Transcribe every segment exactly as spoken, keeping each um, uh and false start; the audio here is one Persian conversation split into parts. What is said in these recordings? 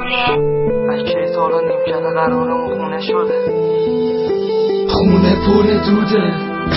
دیگه. بچه تا حالا نیمکت قرارمون خونه شده، خونه پر دوده.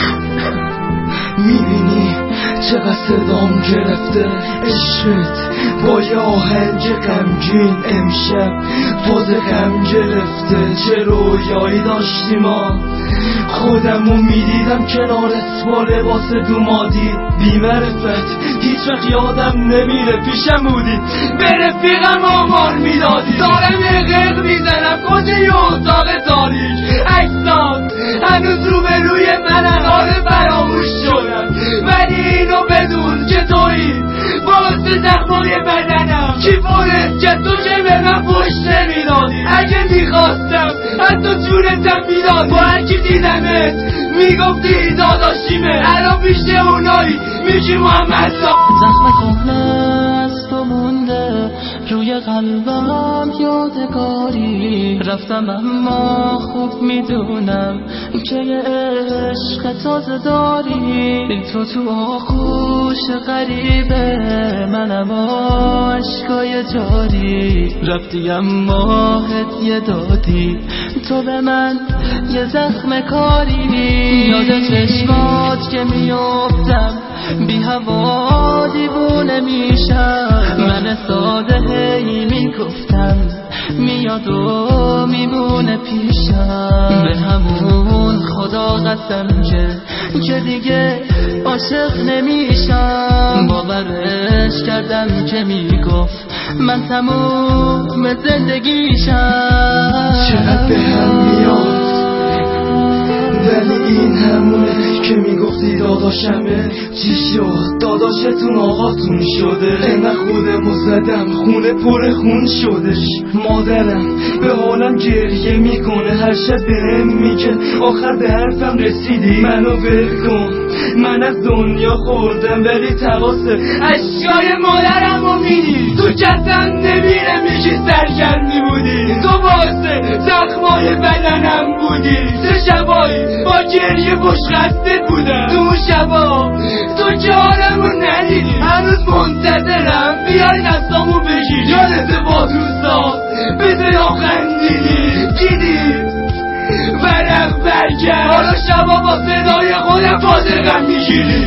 میبینی چقدر صدام گرفته، عشقت با یه آهنگ غمگین امشب فاز غم گرفته. چه رویایی داشتی ما، خودمو میدیدم کنارت با لباس دومادی. بی‌معرفت هیچ وقت یادم نمیره پیشم بودی، به رفیقم آمار میدادی. دارم یه غرق میزنم کجای اتاق تاریک، عکسات هنوز رو به روی منم. آره فراموش شدم ولی اینو بدون که تویی باعث زخمای بدنم. کی پره که تو که به من پشت نمیدادی، اگه میخواستم حتی جونتم میداد. با هرکی دیدمت میگفتی داداشیمه، الان پیش اونایی میگی محمد. زخم کهنه از تو مونده روی قلبم یادگاری. رفتم اما خوب میدونم که یه عشق تازه داری. تو تو آغوش غریبه منم عشقای جاری. رفتی اما هدیه دادی تو به من یه زخم کاری. یاد چشمات که میافتم بی هوا دیوونه میشم. من ساده هی میگفتم میاد و میمونه پیشم. به همون خدا قسم که که دیگه عاشق نمیشم. باورش کردم که میگفت من تموم زندگیشم. چقدر به هم میاد ولی این همونه که میگفتی داداشمه. چی شد داداشتون آقاتون شده، انقدر خودمو زدم خونه پر خون شدش. مادرم به حالم گریه میکنه، هر شب بهم میگه آخر به حرفم رسیدی منو ول کن. من از دنیا خوردم ولی تقاسه اشکای مادرم رو میدی. تو کسم نمیره میگی سرگرمی بودی، تو باعث زخمای بدنم بودی. سه شبایی با گریه پشت خستت بودم، تو شبا تو که حالمون ندیدی. هنوز منتظرم بیای دستامو بگیری. یادت با دوستا به دلم خندیدی دیدی ورق برگرد. حالا شبا با صدای خودم فاضل غم میگیری.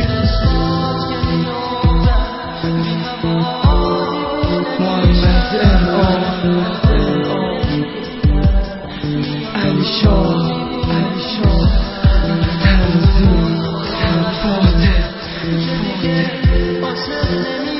محمد امام علی شاه علی شاه تنظیم فاتح.